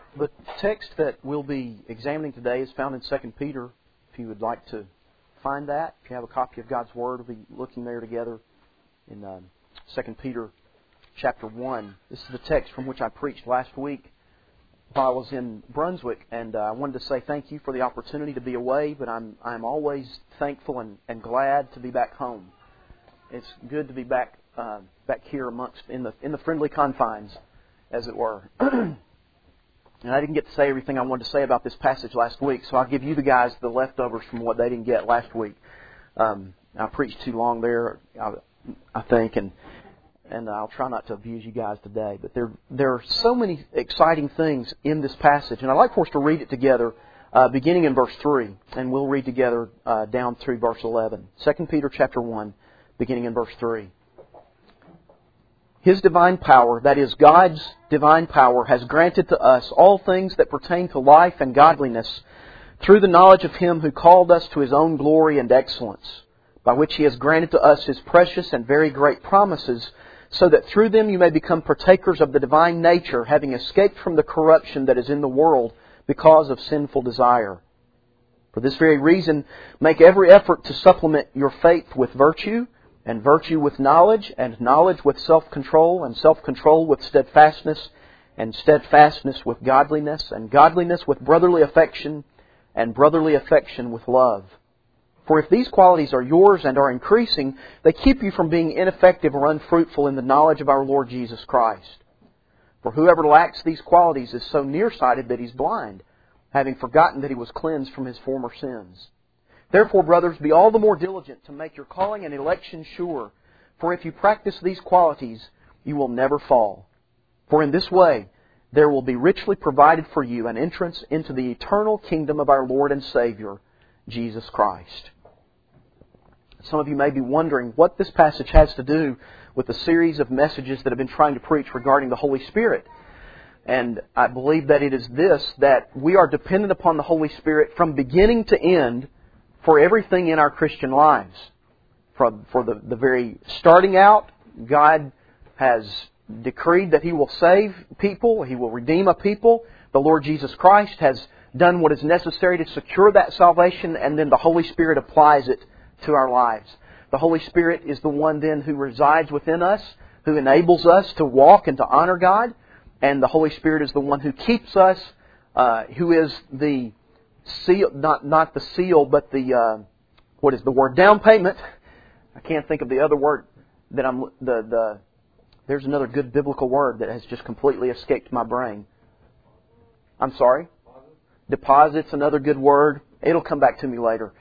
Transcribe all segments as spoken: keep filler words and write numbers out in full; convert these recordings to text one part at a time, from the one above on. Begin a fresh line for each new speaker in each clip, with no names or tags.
The text that we'll be examining today is found in Second Peter. If you would like to find that, if you have a copy of God's Word, we'll be looking there together in um, Second Peter chapter one. This is the text from which I preached last week while I was in Brunswick, and uh, I wanted to say thank you for the opportunity to be away, but I'm I'm always thankful and, and glad to be back home. It's good to be back uh, back here amongst in the in the friendly confines, as it were. And I didn't get to say everything I wanted to say about this passage last week, so I'll give you the guys the leftovers from what they didn't get last week. Um, I preached too long there, I, I think, and and I'll try not to abuse you guys today. But there there are so many exciting things in this passage, and I'd like for us to read it together, uh, beginning in verse three, and we'll read together uh, down through verse eleven. Second Peter chapter one, beginning in verse three. His divine power, that is, God's divine power, has granted to us all things that pertain to life and godliness through the knowledge of Him who called us to His own glory and excellence, by which He has granted to us His precious and very great promises, so that through them you may become partakers of the divine nature, having escaped from the corruption that is in the world because of sinful desire. For this very reason, make every effort to supplement your faith with virtue, and virtue with knowledge, and knowledge with self-control, and self-control with steadfastness, and steadfastness with godliness, and godliness with brotherly affection, and brotherly affection with love. For if these qualities are yours and are increasing, they keep you from being ineffective or unfruitful in the knowledge of our Lord Jesus Christ. For whoever lacks these qualities is so nearsighted that he's blind, having forgotten that he was cleansed from his former sins. Therefore, brothers, be all the more diligent to make your calling and election sure. For if you practice these qualities, you will never fall. For in this way, there will be richly provided for you an entrance into the eternal kingdom of our Lord and Savior, Jesus Christ. Some of you may be wondering what this passage has to do with the series of messages that I've been trying to preach regarding the Holy Spirit. And I believe that it is this, that we are dependent upon the Holy Spirit from beginning to end for everything in our Christian lives. For, for the, the very starting out, God has decreed that He will save people, He will redeem a people. The Lord Jesus Christ has done what is necessary to secure that salvation, and then the Holy Spirit applies it to our lives. The Holy Spirit is the one then who resides within us, who enables us to walk and to honor God, and the Holy Spirit is the one who keeps us, uh, who is the seal, not not the seal, but the uh, what is the word? Down payment. I can't think of the other word that I'm the the. There's another good biblical word that has just completely escaped my brain. I'm sorry. Deposit's another good word. It'll come back to me later.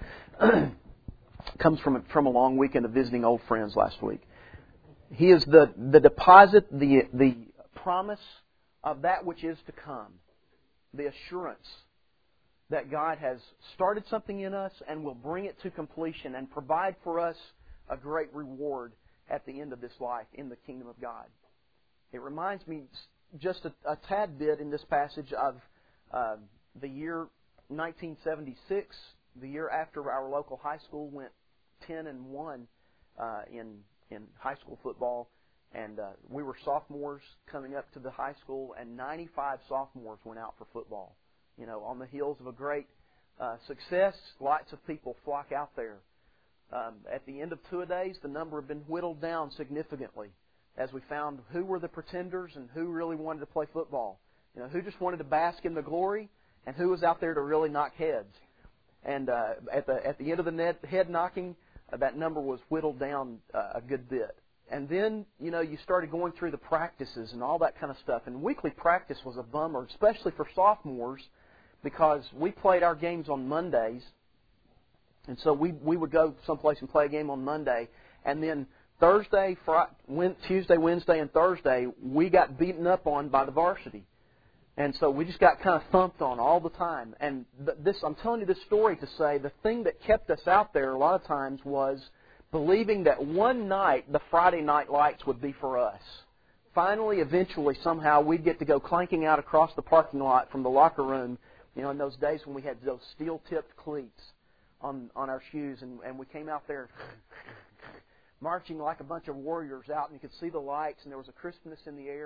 Comes from from a long weekend of visiting old friends last week. He is the the deposit, the the promise of that which is to come, the assurance that God has started something in us and will bring it to completion and provide for us a great reward at the end of this life in the kingdom of God. It reminds me just a, a tad bit in this passage of uh, the year nineteen seventy-six, the year after our local high school went ten and one uh, in in high school football, and uh, we were sophomores coming up to the high school, and ninety-five sophomores went out for football. You know, on the heels of a great uh, success, lots of people flock out there. Um, at the end of two-a-days, the number had been whittled down significantly as we found who were the pretenders and who really wanted to play football. You know, who just wanted to bask in the glory and who was out there to really knock heads. And uh, at the at the end of the net, head knocking, uh, that number was whittled down uh, a good bit. And then, you know, you started going through the practices and all that kind of stuff. And weekly practice was a bummer, especially for sophomores, because we played our games on Mondays, and so we we would go someplace and play a game on Monday, and then Thursday, Friday, Tuesday, Wednesday, and Thursday, we got beaten up on by the varsity. And so we just got kind of thumped on all the time. And this, I'm telling you this story to say the thing that kept us out there a lot of times was believing that one night the Friday night lights would be for us. Finally, eventually, somehow, we'd get to go clanking out across the parking lot from the locker room. You know, in those days when we had those steel-tipped cleats on on our shoes, and, and we came out there marching like a bunch of warriors out, and you could see the lights, and there was a crispness in the air.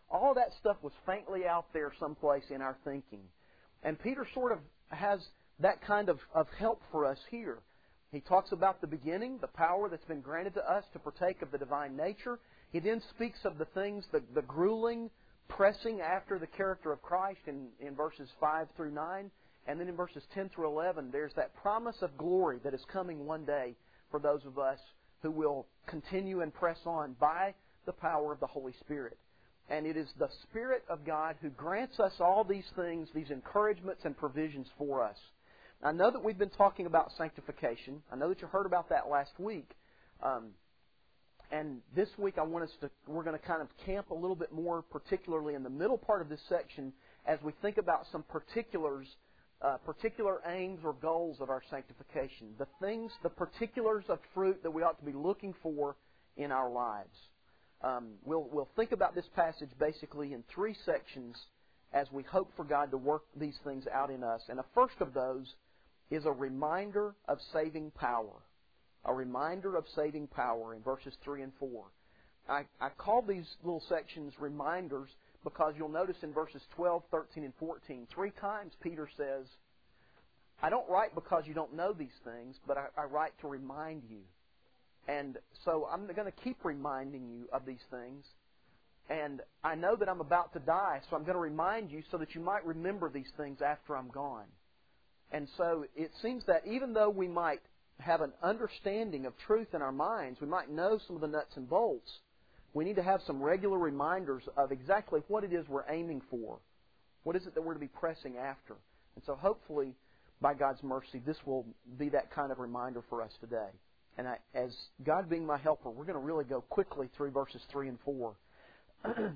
All that stuff was faintly out there someplace in our thinking. And Peter sort of has that kind of, of help for us here. He talks about the beginning, the power that's been granted to us to partake of the divine nature. He then speaks of the things, the, the grueling, pressing after the character of Christ in, in verses five through nine. And then in verses ten through eleven, there's that promise of glory that is coming one day for those of us who will continue and press on by the power of the Holy Spirit. And it is the Spirit of God who grants us all these things, these encouragements and provisions for us. I know that we've been talking about sanctification. I know that you heard about that last week. Um, and this week I want us to, we're going to kind of camp a little bit more particularly in the middle part of this section as we think about some particulars, uh, particular aims or goals of our sanctification. The things, the particulars of fruit that we ought to be looking for in our lives. Um, we'll, we'll think about this passage basically in three sections as we hope for God to work these things out in us. And the first of those is a reminder of saving power. A reminder of saving power in verses three and four. I, I call these little sections reminders because you'll notice in verses twelve, thirteen, and fourteen, three times Peter says, I don't write because you don't know these things, but I, I write to remind you. And so I'm going to keep reminding you of these things. And I know that I'm about to die, so I'm going to remind you so that you might remember these things after I'm gone. And so it seems that even though we might have an understanding of truth in our minds, we might know some of the nuts and bolts, we need to have some regular reminders of exactly what it is we're aiming for. What is it that we're to be pressing after? And so hopefully, by God's mercy, this will be that kind of reminder for us today. And I, as God being my helper, we're going to really go quickly through verses three and four. uh,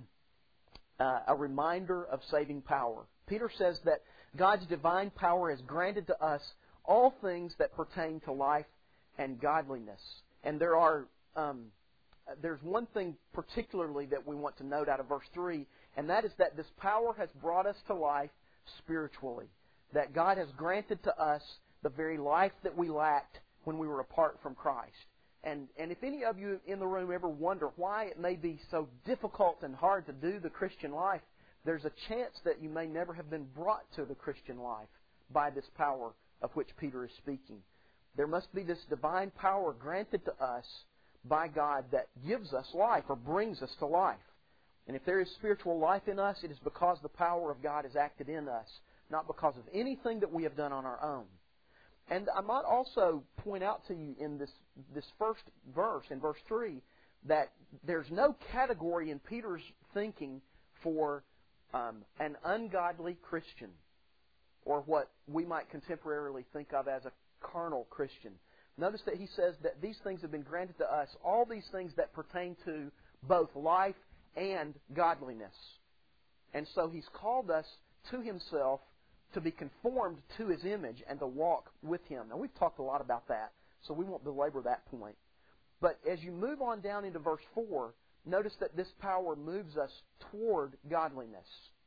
a reminder of saving power. Peter says that God's divine power has granted to us all things that pertain to life and godliness. And there are um, there's one thing particularly that we want to note out of verse three, and that is that this power has brought us to life spiritually. That God has granted to us the very life that we lacked when we were apart from Christ. And and if any of you in the room ever wonder why it may be so difficult and hard to do the Christian life, there's a chance that you may never have been brought to the Christian life by this power of which Peter is speaking. There must be this divine power granted to us by God that gives us life or brings us to life. And if there is spiritual life in us, it is because the power of God has acted in us, not because of anything that we have done on our own. And I might also point out to you in this this first verse, in verse three, that there's no category in Peter's thinking for um, an ungodly Christian, or what we might contemporarily think of as a carnal Christian. Notice that he says that these things have been granted to us, all these things that pertain to both life and godliness. And so He's called us to Himself to be conformed to His image and to walk with Him. Now, we've talked a lot about that, so we won't belabor that point. But as you move on down into verse four, notice that this power moves us toward godliness.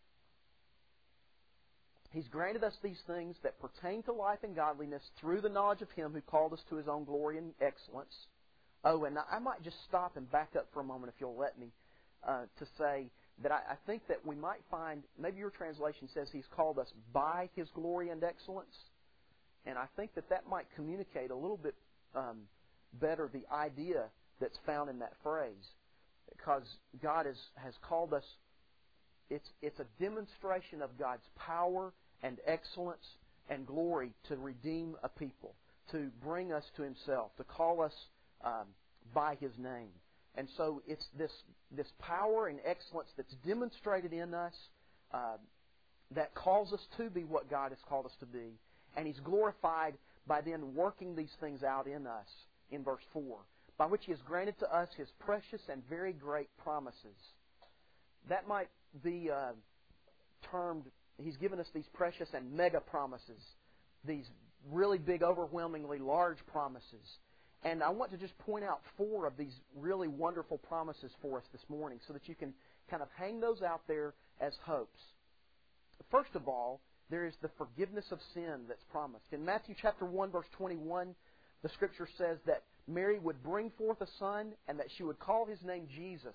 He's granted us these things that pertain to life and godliness through the knowledge of Him who called us to His own glory and excellence. Oh, and I might just stop and back up for a moment, if you'll let me, uh, to say that I, I think that we might find, maybe your translation says He's called us by His glory and excellence. And I think that that might communicate a little bit um, better the idea that's found in that phrase. Because God is, has called us, it's, it's a demonstration of God's power and excellence and glory to redeem a people, to bring us to Himself, to call us um, by His name. And so it's this this power and excellence that's demonstrated in us uh, that calls us to be what God has called us to be. And He's glorified by then working these things out in us in verse four, by which He has granted to us His precious and very great promises. That might be uh, termed, He's given us these precious and mega promises, these really big, overwhelmingly large promises. And I want to just point out four of these really wonderful promises for us this morning so that you can kind of hang those out there as hopes. First of all, there is the forgiveness of sin that's promised. In Matthew chapter one, verse twenty-one, the Scripture says that Mary would bring forth a son and that she would call His name Jesus,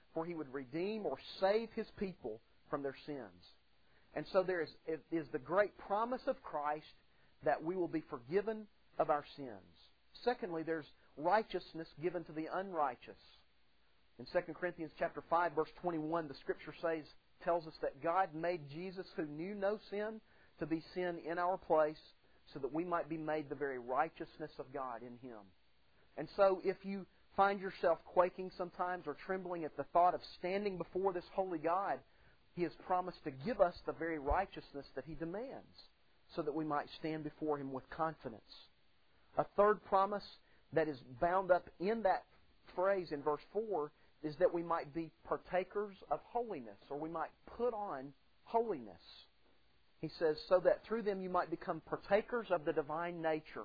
for He would redeem or save His people from their sins. And so there is, is the great promise of Christ that we will be forgiven of our sins. Secondly, there's righteousness given to the unrighteous. In Second Corinthians chapter five, verse twenty-one, the Scripture says, tells us that God made Jesus, who knew no sin, to be sin in our place, so that we might be made the very righteousness of God in Him. And so if you find yourself quaking sometimes or trembling at the thought of standing before this holy God, He has promised to give us the very righteousness that He demands, so that we might stand before Him with confidence. A third promise that is bound up in that phrase in verse four is that we might be partakers of holiness, or we might put on holiness. He says, so that through them you might become partakers of the divine nature.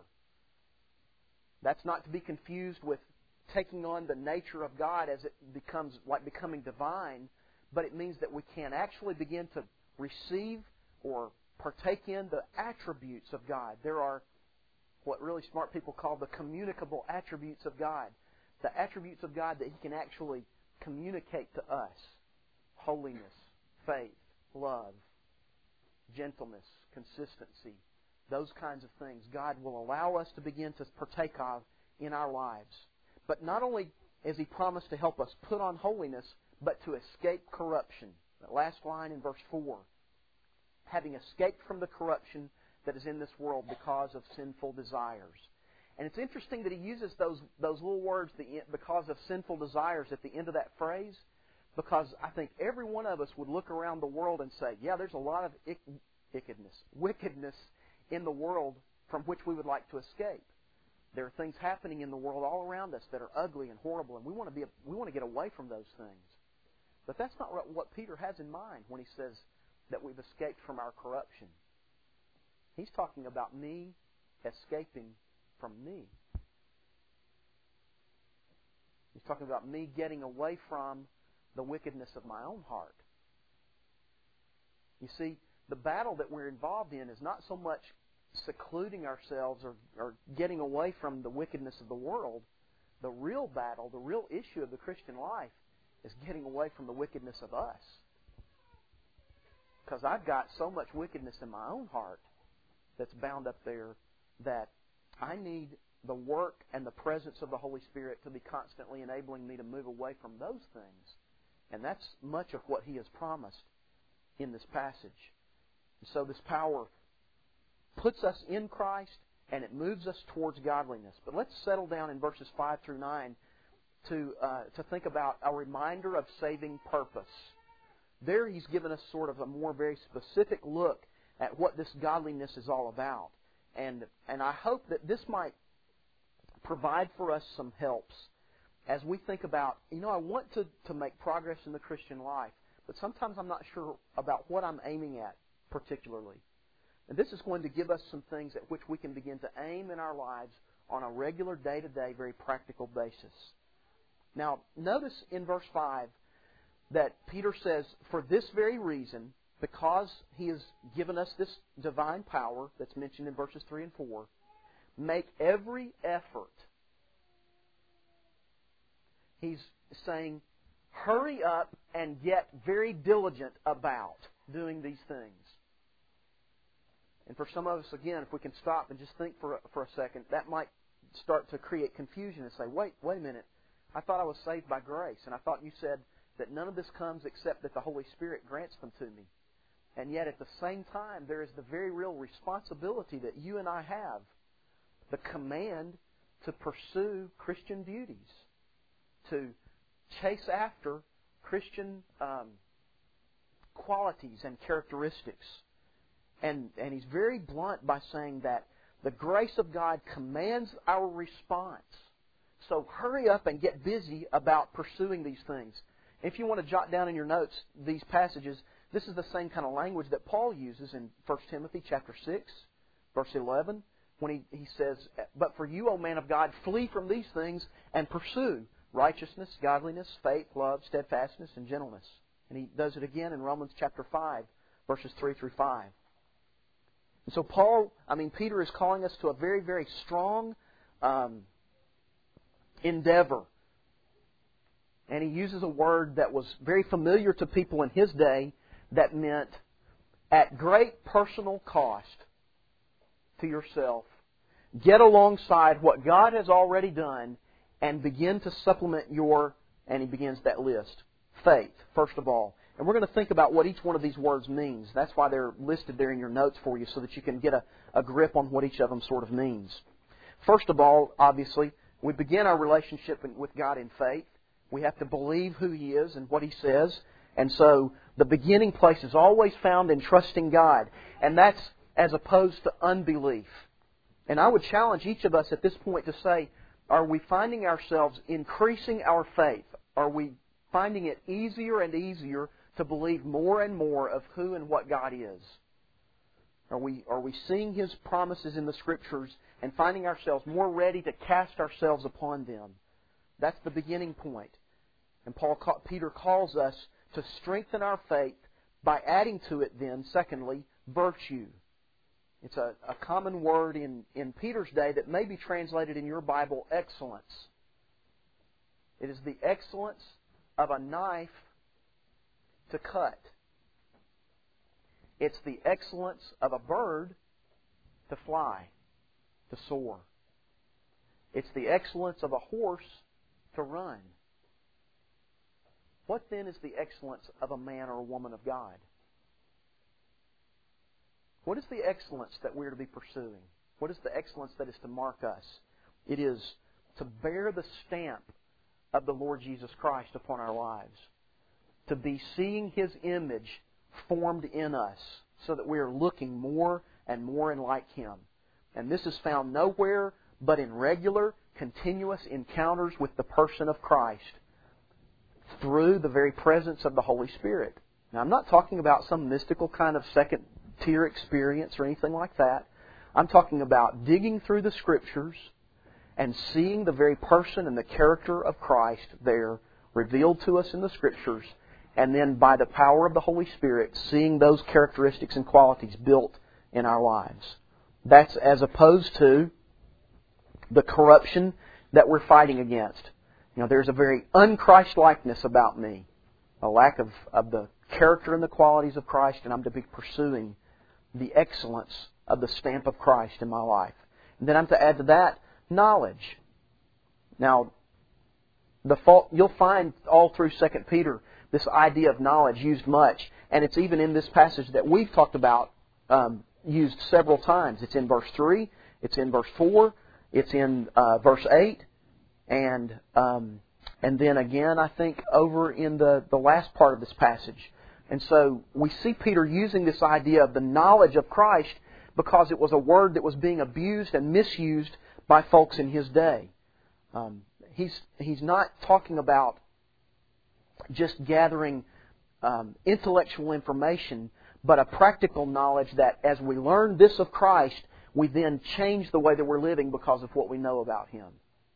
That's not to be confused with taking on the nature of God as it becomes like becoming divine, but it means that we can actually begin to receive or partake in the attributes of God. There are what really smart people call the communicable attributes of God. The attributes of God that He can actually communicate to us. Holiness, faith, love, gentleness, consistency, those kinds of things God will allow us to begin to partake of in our lives. But not only has He promised to help us put on holiness, but to escape corruption. That last line in verse four. Having escaped from the corruption that is in this world because of sinful desires. And it's interesting that He uses those those little words, the because of sinful desires, at the end of that phrase, because I think every one of us would look around the world and say, yeah, there's a lot of wickedness, wickedness in the world from which we would like to escape. There are things happening in the world all around us that are ugly and horrible, and we want to be we want to get away from those things. But that's not what Peter has in mind when he says that we've escaped from our corruption. He's talking about me escaping from me. He's talking about me getting away from the wickedness of my own heart. You see, the battle that we're involved in is not so much secluding ourselves or, or getting away from the wickedness of the world. The real battle, the real issue of the Christian life is getting away from the wickedness of us. Because I've got so much wickedness in my own heart that's bound up there that I need the work and the presence of the Holy Spirit to be constantly enabling me to move away from those things. And that's much of what He has promised in this passage. And so this power puts us in Christ and it moves us towards godliness. But let's settle down in verses five through nine to, uh, to think about a reminder of saving purpose. There He's given us sort of a more very specific look at what this godliness is all about. And and I hope that this might provide for us some helps as we think about, you know, I want to, to make progress in the Christian life, but sometimes I'm not sure about what I'm aiming at particularly. And this is going to give us some things at which we can begin to aim in our lives on a regular, day-to-day, very practical basis. Now, notice in verse five that Peter says, for this very reason, because He has given us this divine power that's mentioned in verses three and four, make every effort. He's saying, hurry up and get very diligent about doing these things. And for some of us, again, if we can stop and just think for, for a second, that might start to create confusion and say, wait, wait a minute. I thought I was saved by grace, and I thought you said that none of this comes except that the Holy Spirit grants them to me. And yet at the same time, there is the very real responsibility that you and I have, the command to pursue Christian beauties, to chase after Christian um, qualities and characteristics. And, and he's very blunt by saying that the grace of God commands our response. So hurry up and get busy about pursuing these things. If you want to jot down in your notes these passages, this is the same kind of language that Paul uses in First Timothy chapter six, verse eleven, when he, he says, but for you, O man of God, flee from these things and pursue righteousness, godliness, faith, love, steadfastness, and gentleness. And he does it again in Romans chapter five, verses three through five. And so Paul, I mean, Peter is calling us to a very, very strong um, endeavor And he uses a word that was very familiar to people in his day that meant at great personal cost to yourself. Get alongside what God has already done and begin to supplement your, and he begins that list. Faith, first of all. And we're going to think about what each one of these words means. That's why they're listed there in your notes for you, so that you can get a, a grip on what each of them sort of means. First of all, obviously, we begin our relationship with God in faith. We have to believe who He is and what He says. And so the beginning place is always found in trusting God. And that's as opposed to unbelief. And I would challenge each of us at this point to say, are we finding ourselves increasing our faith? Are we finding it easier and easier to believe more and more of who and what God is? Are we, are we seeing His promises in the Scriptures and finding ourselves more ready to cast ourselves upon them? That's the beginning point. And Paul, Peter calls us to strengthen our faith by adding to it then, secondly, virtue. It's a, a common word in, in Peter's day that may be translated in your Bible, excellence. It is the excellence of a knife to cut. It's the excellence of a bird to fly, to soar. It's the excellence of a horse to run. What then is the excellence of a man or a woman of God? What is the excellence that we're to be pursuing? What is the excellence that is to mark us? It is to bear the stamp of the Lord Jesus Christ upon our lives. To be seeing His image formed in us so that we are looking more and more in like Him. And this is found nowhere but in regular, continuous encounters with the person of Christ through the very presence of the Holy Spirit. Now, I'm not talking about some mystical kind of second-tier experience or anything like that. I'm talking about digging through the Scriptures and seeing the very person and the character of Christ there revealed to us in the Scriptures, and then by the power of the Holy Spirit, seeing those characteristics and qualities built in our lives. That's as opposed to the corruption that we're fighting against. You know, there's a very un-Christ-likeness about me, a lack of, of the character and the qualities of Christ, and I'm to be pursuing the excellence of the stamp of Christ in my life. And then I'm to add to that knowledge. Now, the fault, you'll find all through Second Peter this idea of knowledge used much, and it's even in this passage that we've talked about um, used several times. It's in verse three, it's in verse four, it's in uh, verse eight, and um, and then again, I think, over in the, the last part of this passage. And so we see Peter using this idea of the knowledge of Christ because it was a word that was being abused and misused by folks in his day. Um, he's he's not talking about just gathering um, intellectual information, but a practical knowledge that as we learn this of Christ, we then change the way that we're living because of what we know about Him.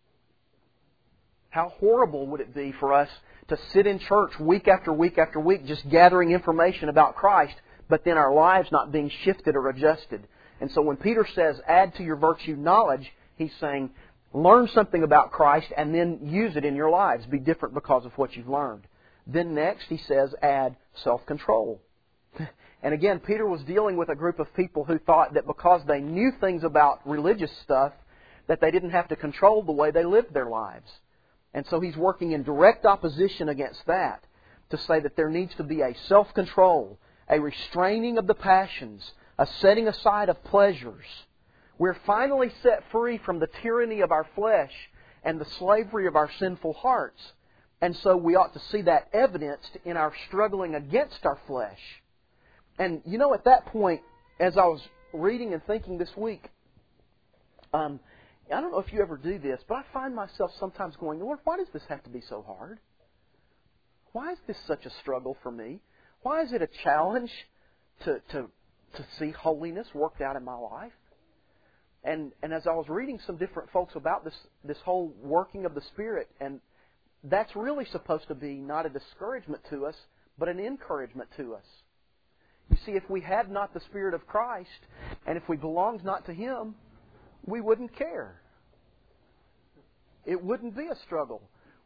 How horrible would it be for us to sit in church week after week after week just gathering information about Christ, but then our lives not being shifted or adjusted. And so when Peter says, add to your virtue knowledge, he's saying, learn something about Christ and then use it in your lives. Be different because of what you've learned. Then next, he says, add self-control. And again, Peter was dealing with a group of people who thought that because they knew things about religious stuff, that they didn't have to control the way they lived their lives. And so he's working in direct opposition against that, to say that there needs to be a self-control, a restraining of the passions, a setting aside of pleasures. We're finally set free from the tyranny of our flesh and the slavery of our sinful hearts. And so we ought to see that evidenced in our struggling against our flesh. And you know, at that point, as I was reading and thinking this week, um, I don't know if you ever do this, but I find myself sometimes going, Lord, why does this have to be so hard? Why is this such a struggle for me? Why is it a challenge to to, to see holiness worked out in my life? And and as I was reading some different folks about this this whole working of the Spirit, and that's really supposed to be not a discouragement to us, but an encouragement to us. You see, if we had not the Spirit of Christ, and if we belonged not to Him, we wouldn't care. It wouldn't be a struggle.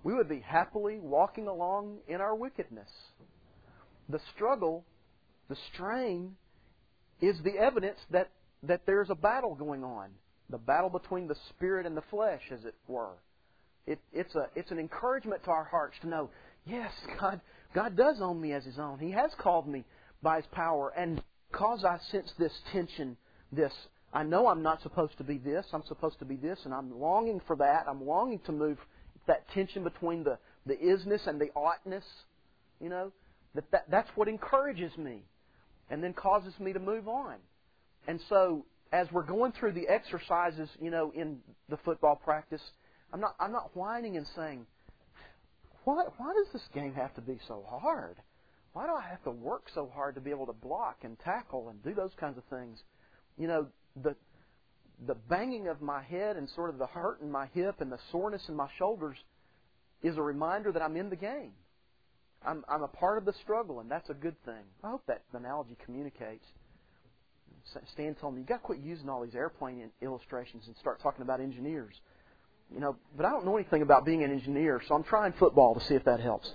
we would be happily walking along in our wickedness. The struggle, the strain, is the evidence that, that there's a battle going on. The battle between the spirit and the flesh, as it were. It, it's a it's an encouragement to our hearts to know, yes, God God does own me as His own. He has called me by His power. And because I sense this tension, this, I know I'm not supposed to be this, I'm supposed to be this, and I'm longing for that. I'm longing to move that tension between the, the isness and the oughtness. You know, that, that that's what encourages me and then causes me to move on. And so, as we're going through the exercises, you know, in the football practice, I'm not I'm not whining and saying, why, why does this game have to be so hard? Why do I have to work so hard to be able to block and tackle and do those kinds of things? You know, the the banging of my head and sort of the hurt in my hip and the soreness in my shoulders is a reminder that I'm in the game. I'm I'm a part of the struggle, and that's a good thing. I hope that analogy communicates. Stan told me, you got to quit using all these airplane illustrations and start talking about engineers. You know, but I don't know anything about being an engineer, so I'm trying football to see if that helps.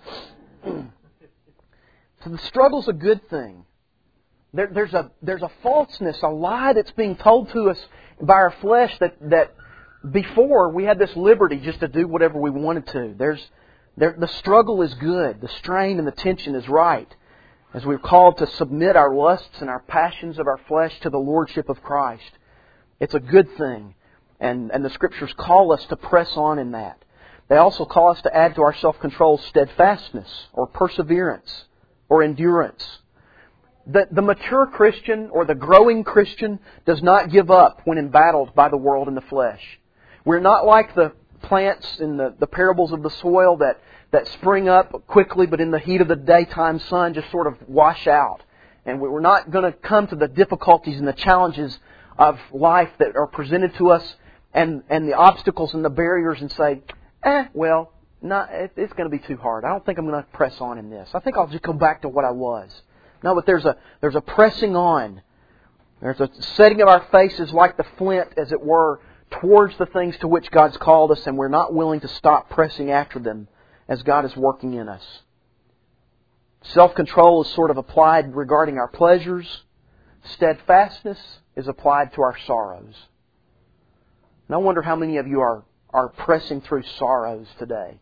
So the struggle's a good thing. There, there's a there's a falseness, a lie that's being told to us by our flesh that, that before we had this liberty just to do whatever we wanted to. There's there, the struggle is good. The strain and the tension is right. As we're called to submit our lusts and our passions of our flesh to the Lordship of Christ. It's a good thing. And, and the Scriptures call us to press on in that. They also call us to add to our self-control steadfastness or perseverance or endurance. The, the mature Christian or the growing Christian does not give up when embattled by the world and the flesh. We're not like the plants in the, the parables of the soil that, that spring up quickly, but in the heat of the daytime sun just sort of wash out. And we're not going to come to the difficulties and the challenges of life that are presented to us and, and the obstacles and the barriers and say, eh, well, not, it's going to be too hard. I don't think I'm going to press on in this. I think I'll just go back to what I was. No, but there's a there's a pressing on. There's a setting of our faces like the flint, as it were, towards the things to which God's called us, and we're not willing to stop pressing after them as God is working in us. Self-control is sort of applied regarding our pleasures. Steadfastness is applied to our sorrows. And I wonder how many of you are, are pressing through sorrows today.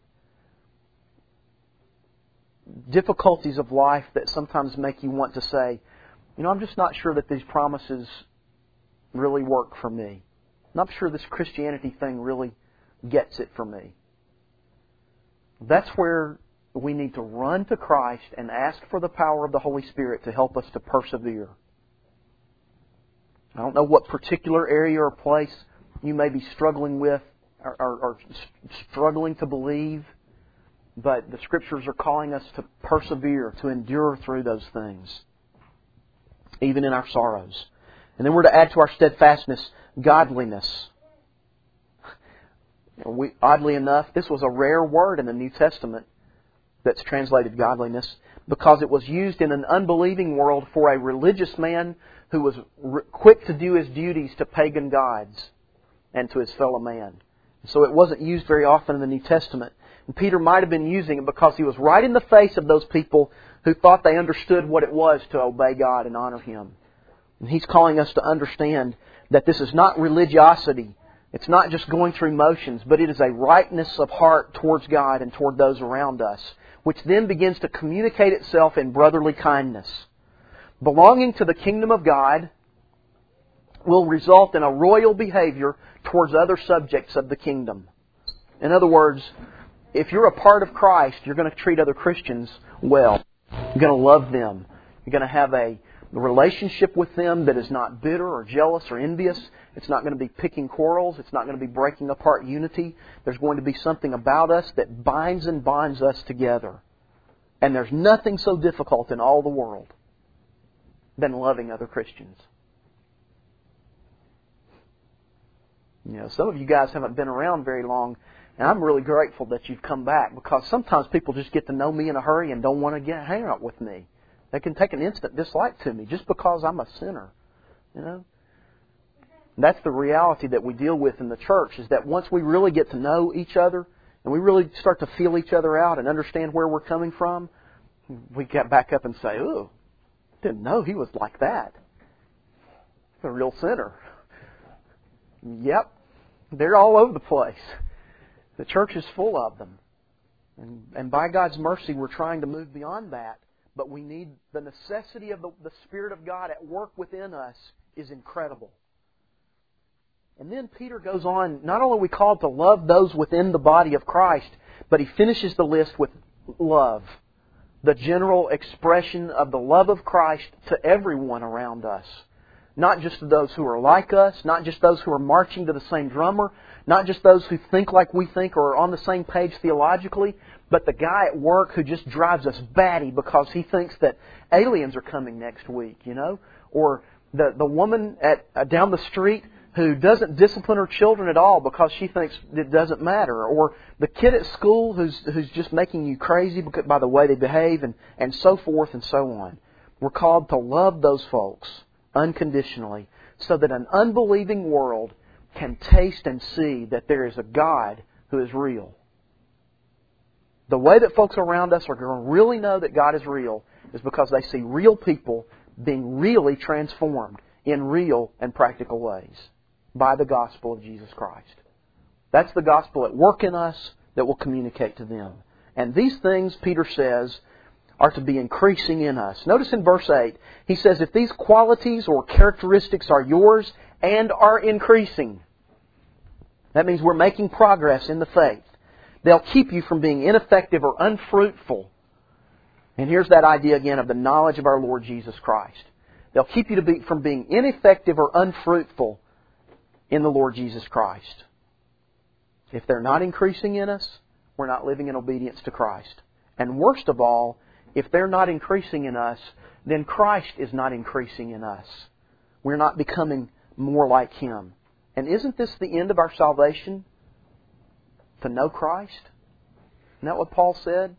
Difficulties of life that sometimes make you want to say, you know, I'm just not sure that these promises really work for me. I'm not sure this Christianity thing really gets it for me. That's where we need to run to Christ and ask for the power of the Holy Spirit to help us to persevere. I don't know what particular area or place you may be struggling with or, or, or struggling to believe, but the Scriptures are calling us to persevere, to endure through those things, even in our sorrows. And then we're to add to our steadfastness godliness. We, oddly enough, this was a rare word in the New Testament that's translated godliness because it was used in an unbelieving world for a religious man who was re- quick to do his duties to pagan gods and to his fellow man. So it wasn't used very often in the New Testament. And Peter might have been using it because he was right in the face of those people who thought they understood what it was to obey God and honor Him. And he's calling us to understand that this is not religiosity. It's not just going through motions, but it is a rightness of heart towards God and toward those around us, which then begins to communicate itself in brotherly kindness. Belonging to the kingdom of God will result in a royal behavior towards other subjects of the kingdom. In other words, if you're a part of Christ, you're going to treat other Christians well. You're going to love them. You're going to have a relationship with them that is not bitter or jealous or envious. It's not going to be picking quarrels. It's not going to be breaking apart unity. There's going to be something about us that binds and bonds us together. And there's nothing so difficult in all the world than loving other Christians. You know, some of you guys haven't been around very long, and I'm really grateful that you've come back because sometimes people just get to know me in a hurry and don't want to get hang out with me. They can take an instant dislike to me just because I'm a sinner. You know? And that's the reality that we deal with in the church, is that once we really get to know each other and we really start to feel each other out and understand where we're coming from, we get back up and say, ooh, didn't know he was like that. He's a real sinner. Yep, they're all over the place. The church is full of them. And, and by God's mercy, we're trying to move beyond that. But we need the necessity of the, the Spirit of God at work within us is incredible. And then Peter goes on, not only are we called to love those within the body of Christ, but he finishes the list with love. The general expression of the love of Christ to everyone around us. Not just to those who are like us, not just those who are marching to the same drummer, not just those who think like we think or are on the same page theologically, but the guy at work who just drives us batty because he thinks that aliens are coming next week, you know? Or the the woman at uh, down the street who doesn't discipline her children at all because she thinks it doesn't matter. Or the kid at school who's who's just making you crazy by the way they behave, and, and so forth and so on. We're called to love those folks unconditionally so that an unbelieving world can taste and see that there is a God who is real. The way that folks around us are going to really know that God is real is because they see real people being really transformed in real and practical ways by the gospel of Jesus Christ. That's the gospel at work in us that will communicate to them. And these things, Peter says, are to be increasing in us. Notice in verse eight, he says, if these qualities or characteristics are yours and are increasing, that means we're making progress in the faith. They'll keep you from being ineffective or unfruitful. And here's that idea again of the knowledge of our Lord Jesus Christ. They'll keep you to be, from being ineffective or unfruitful in the Lord Jesus Christ. If they're not increasing in us, we're not living in obedience to Christ. And worst of all, if they're not increasing in us, then Christ is not increasing in us. We're not becoming more like Him. And isn't this the end of our salvation? To know Christ? Isn't that what Paul said?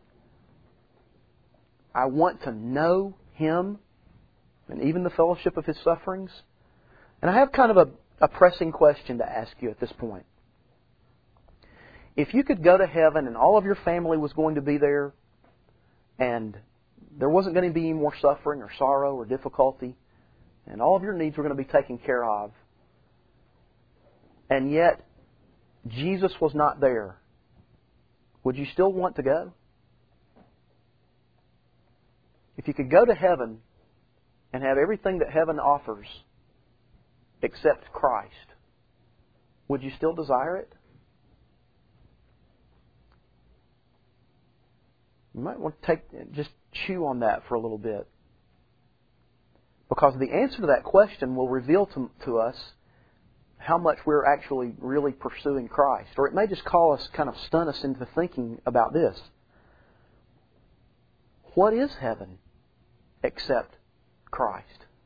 I want to know Him and even the fellowship of His sufferings. And I have kind of a, a pressing question to ask you at this point. If you could go to heaven and all of your family was going to be there, and there wasn't going to be any more suffering or sorrow or difficulty, and all of your needs were going to be taken care of, and yet Jesus was not there, would you still want to go? If you could go to heaven and have everything that heaven offers except Christ, would you still desire it? You might want to take just chew on that for a little bit. Because the answer to that question will reveal to, to us how much we're actually really pursuing Christ. Or it may just call us, kind of stun us into thinking about this. What is heaven except Christ?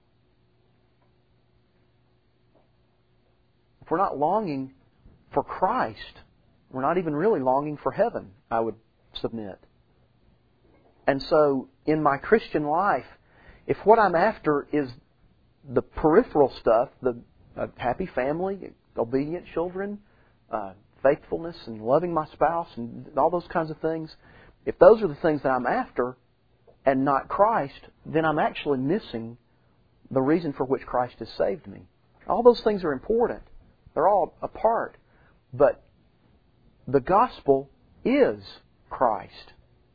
If we're not longing for Christ, we're not even really longing for heaven, I would submit. And so, in my Christian life, if what I'm after is the peripheral stuff, the a happy family, obedient children, uh, faithfulness and loving my spouse and all those kinds of things, if those are the things that I'm after and not Christ, then I'm actually missing the reason for which Christ has saved me. All those things are important. They're all a part. But the gospel is Christ.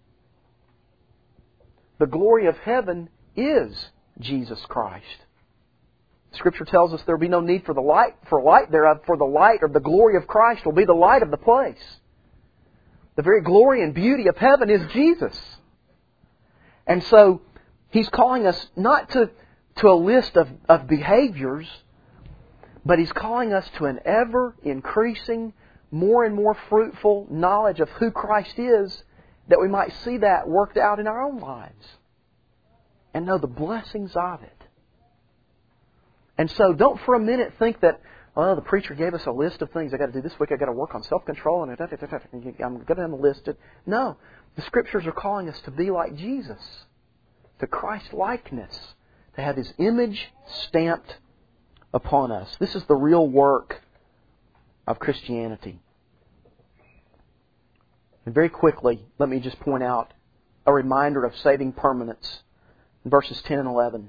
The glory of heaven is Jesus Christ. Scripture tells us there will be no need for the light, for light thereof, for the light or the glory of Christ will be the light of the place. The very glory and beauty of heaven is Jesus. And so, He's calling us not to, to a list of, of behaviors, but He's calling us to an ever-increasing, more and more fruitful knowledge of who Christ is, that we might see that worked out in our own lives and know the blessings of it. And so don't for a minute think that, oh, the preacher gave us a list of things I got to do this week. I got to work on self-control and I'm going to list it. No, the Scriptures are calling us to be like Jesus, to Christ-likeness, to have His image stamped upon us. This is the real work of Christianity. And very quickly, let me just point out a reminder of saving permanence in verses ten and eleven.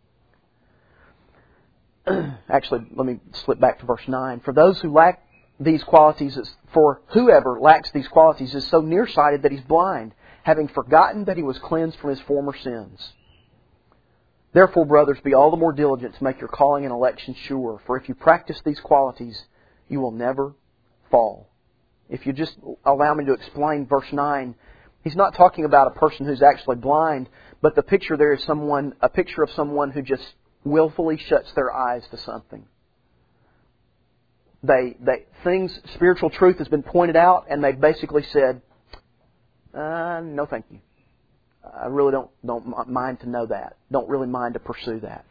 Actually, let me slip back to verse nine. For those who lack these qualities, for whoever lacks these qualities is so nearsighted that he's blind, having forgotten that he was cleansed from his former sins. Therefore, brothers, be all the more diligent to make your calling and election sure. For if you practice these qualities, you will never fall. If you just allow me to explain verse nine, he's not talking about a person who's actually blind, but the picture there is someone, a picture of someone who just willfully shuts their eyes to something. They, they, things, spiritual truth has been pointed out, and they basically said, uh, no thank you. I really don't, don't mind to know that. Don't really mind to pursue that.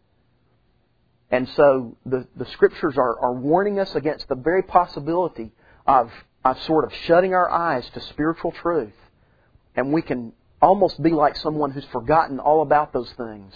And so the, the Scriptures are, are warning us against the very possibility of, of sort of shutting our eyes to spiritual truth. And we can almost be like someone who's forgotten all about those things.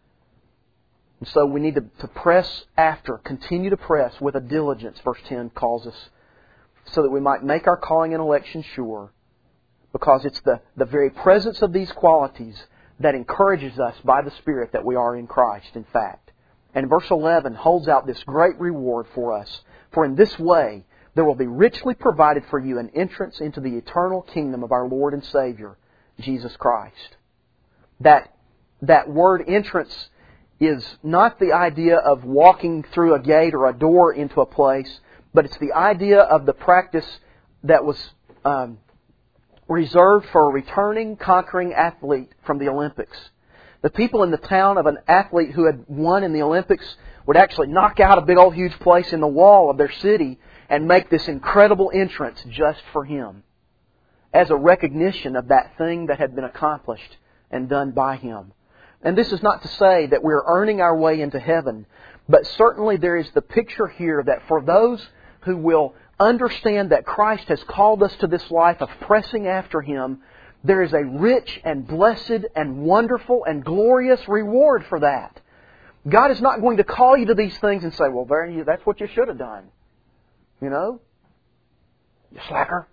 And so we need to, to press after, continue to press with a diligence, verse ten calls us, so that we might make our calling and election sure. Because it's the, the very presence of these qualities that encourages us by the Spirit that we are in Christ, in fact. And verse eleven holds out this great reward for us. For in this way there will be richly provided for you an entrance into the eternal kingdom of our Lord and Savior, Jesus Christ. That, that word entrance is not the idea of walking through a gate or a door into a place, but it's the idea of the practice that was um, reserved for a returning, conquering athlete from the Olympics. The people in the town of an athlete who had won in the Olympics would actually knock out a big old huge place in the wall of their city and make this incredible entrance just for him, as a recognition of that thing that had been accomplished and done by him. And this is not to say that we're earning our way into heaven, but certainly there is the picture here that for those who will understand that Christ has called us to this life of pressing after Him, there is a rich and blessed and wonderful and glorious reward for that. God is not going to call you to these things and say, well, there, that's what you should have done. You know? You slacker.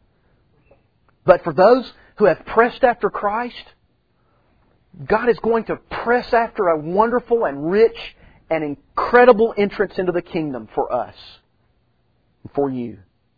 But for those who have pressed after Christ, God is going to press after a wonderful and rich and incredible entrance into the kingdom for us and for you.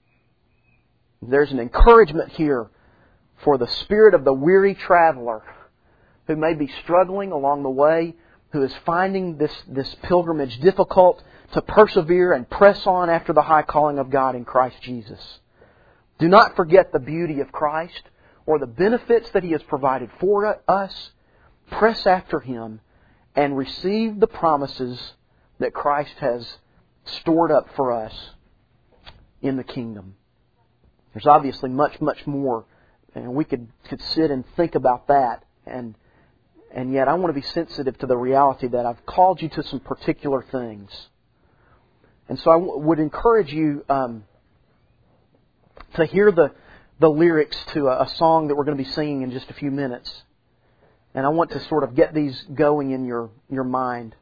There's an encouragement here for the spirit of the weary traveler who may be struggling along the way, who is finding this, this pilgrimage difficult to persevere and press on after the high calling of God in Christ Jesus. Do not forget the beauty of Christ or the benefits that He has provided for us. Press after Him and receive the promises that Christ has stored up for us in the kingdom. There's obviously much, much more, and we could, could sit and think about that. And and yet I want to be sensitive to the reality that I've called you to some particular things. And so I w- would encourage you um, to hear the, the lyrics to a, a song that we're going to be singing in just a few minutes. And I want to sort of get these going in your, your mind.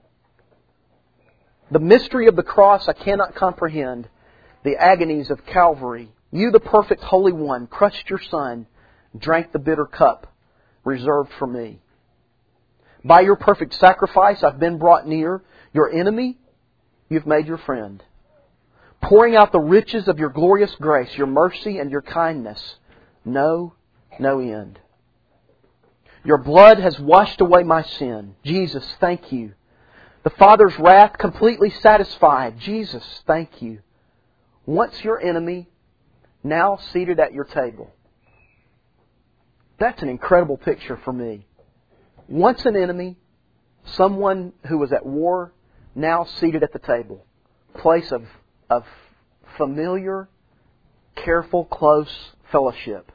The mystery of the cross I cannot comprehend. The agonies of Calvary. You, the perfect Holy One, crushed your Son, drank the bitter cup reserved for me. By your perfect sacrifice I've been brought near. Your enemy you've made your friend. Pouring out the riches of your glorious grace, your mercy and your kindness. No, no end. Your blood has washed away my sin. Jesus, thank you. The Father's wrath completely satisfied. Jesus, thank you. Once your enemy, now seated at your table. That's an incredible picture for me. Once an enemy, someone who was at war, now seated at the table. Place of, of familiar, careful, close fellowship.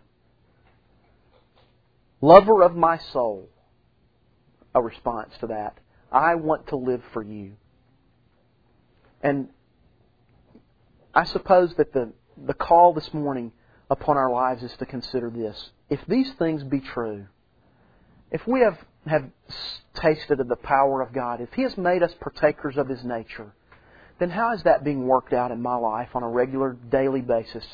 Lover of my soul. A response to that. I want to live for you. And I suppose that the, the call this morning upon our lives is to consider this. If these things be true, if we have, have tasted of the power of God, if He has made us partakers of His nature, then how is that being worked out in my life on a regular, daily basis?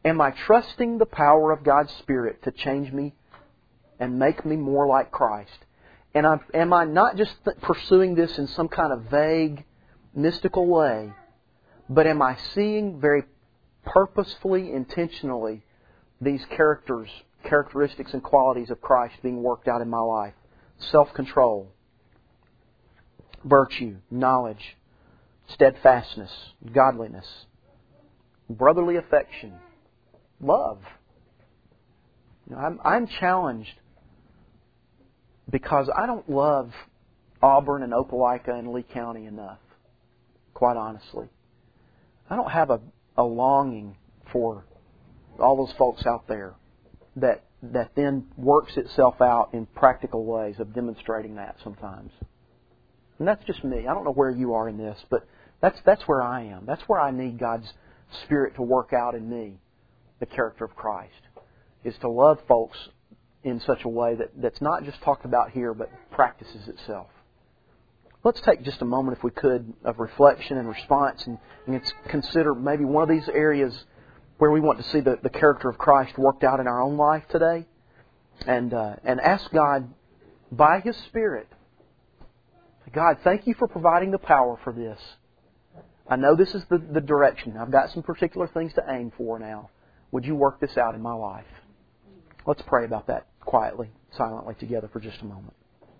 Am I trusting the power of God's Spirit to change me and make me more like Christ? And I'm, am I not just pursuing this in some kind of vague, mystical way, but am I seeing very purposefully, intentionally, these characters, characteristics and qualities of Christ being worked out in my life? Self-control, virtue, knowledge, steadfastness, godliness, brotherly affection, love. You know, I'm, I'm challenged because I don't love Auburn and Opelika and Lee County enough, quite honestly. I don't have a, a longing for all those folks out there that that then works itself out in practical ways of demonstrating that sometimes. And that's just me. I don't know where you are in this, but that's that's where I am. That's where I need God's Spirit to work out in me, the character of Christ, is to love folks in such a way that, that's not just talked about here, but practices itself. Let's take just a moment, if we could, of reflection and response and, and consider maybe one of these areas where we want to see the, the character of Christ worked out in our own life today. And, uh, and ask God, by His Spirit, God, thank you for providing the power for this. I know this is the, the direction. I've got some particular things to aim for now. Would you work this out in my life? Let's pray about that quietly, silently together for just a moment.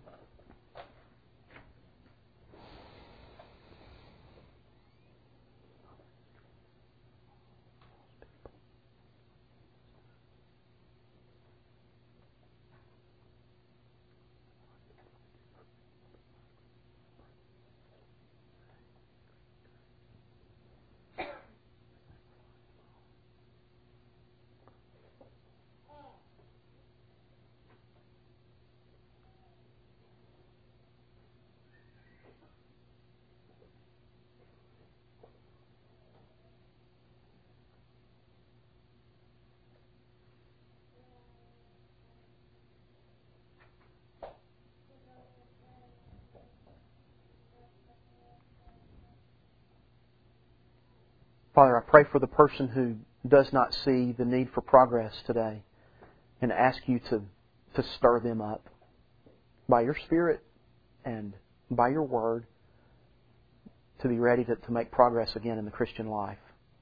Father, I pray for the person who does not see the need for progress today and ask you to, to stir them up by your Spirit and by your Word to be ready to, to make progress again in the Christian life.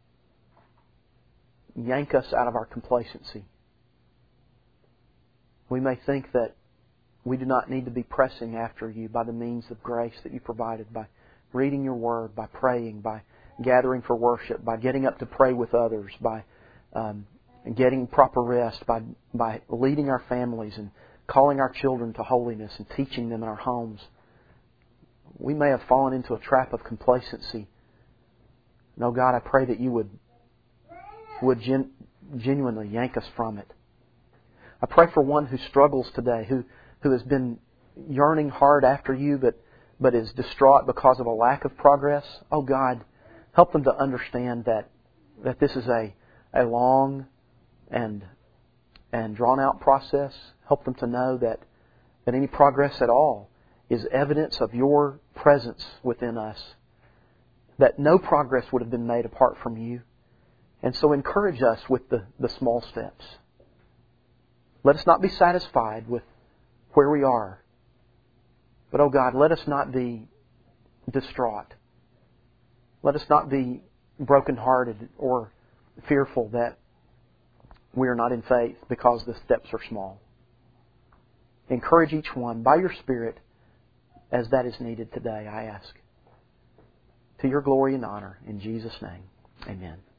Yank us out of our complacency. We may think that we do not need to be pressing after you by the means of grace that you provided, by reading your Word, by praying, by gathering for worship, by getting up to pray with others, by um, getting proper rest, by by leading our families and calling our children to holiness and teaching them in our homes. We may have fallen into a trap of complacency. No, God, I pray that you would would gen- genuinely yank us from it. I pray for one who struggles today, who who has been yearning hard after you, but but is distraught because of a lack of progress. Oh God, help them to understand that that this is a a long and and drawn out process. Help them to know that that any progress at all is evidence of your presence within us. That no progress would have been made apart from you. And so encourage us with the, the small steps. Let us not be satisfied with where we are. But, oh God, let us not be distraught. Let us not be brokenhearted or fearful that we are not in faith because the steps are small. Encourage each one by your Spirit as that is needed today, I ask. To your glory and honor, in Jesus' name, amen.